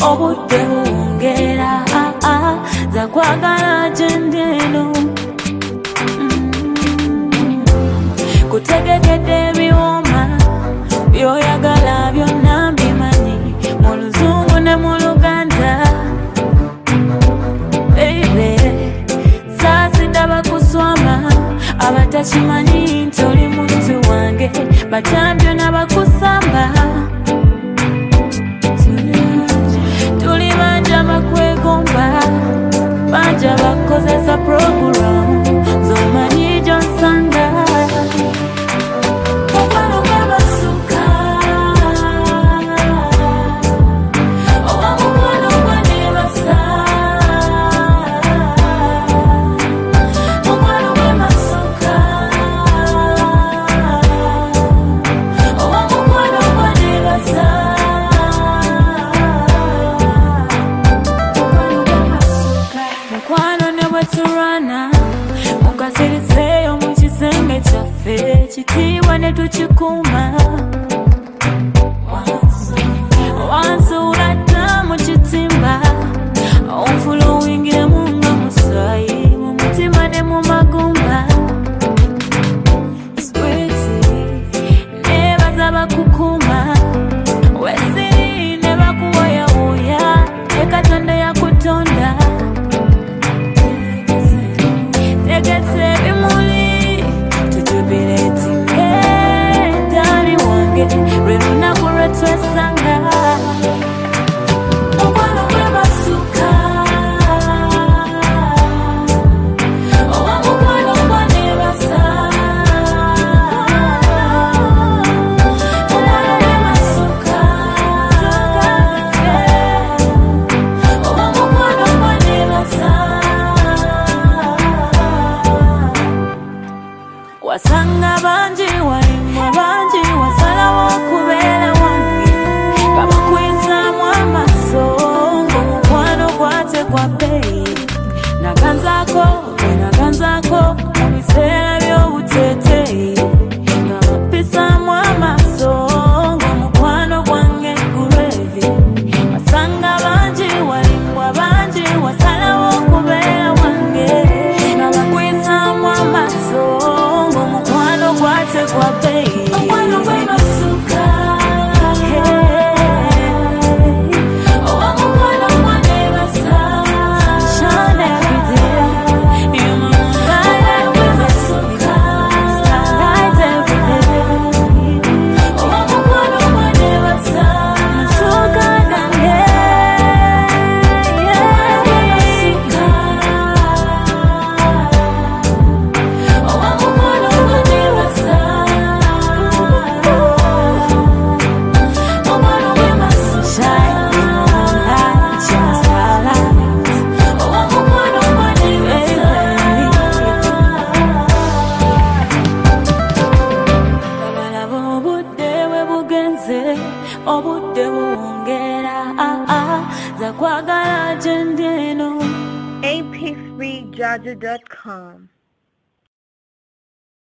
obudde buwungera zakwagala gyendeno kutegekede ebiwooma byoyagala byonna mbimanyi mu luzungu ne mu luganda baby sasidaba kuswama abatakimanyi nti oli muntu wange batambyo n'abakusamba tuli banja bakwegomba banja bakozesa programu zomanyi gyonsanga mukwano gw'abasuka oba mukwano gwa nebasa mukwano gw'abasuka oba mukwano gwa nebasa mukwano ne bweturwana mukasiriseyo mu kisenge kyaffe ekitiibwa ne tukikuuma wansuula dda mu kitimba onfula owingiremu nga musaayi mu mutima ne mu magumba switi nebaza bakukuuma wesiri ne bakuwoyawuya ekatonda yakutonda tegese ebimuli tujubiretinge dali wange lwe lunaku lwetwesanga mukwano gw'abasuka oba mukwano gwa nebasa mukwano gw'abasuka oba mukwano gwa nebasa wasanga bangi walimwa bangi wasalawo okubeera wange nga bakwizaamu amaaso ng'omukwano gwatekwa bbeeyi naganzaako naganzaako mu biseera by'obuteeteeyi nga bappisaamu amaaso ng'omukwano gwange guleevi wasanga bangi walimwa bangi wasalawo okubeera wange nga bakwizaamu amaaso ng'omukwano gwatekwa bbeeyi mukwano gw'abasuka oba mukwano gwa nebasa shine every day you're my moonlight gw'abasuka starlight every day oba mukwano gwa nebasa masuka gange gw'abasuka oba mukwano gwa nebasa mukwano gw'abasuka shine in my moonlight you're my starlight oba mukwano gwa nebasa babalaba obudde bwe bugenze obudde buwungera zakwagala gyendeno ap3jaja.com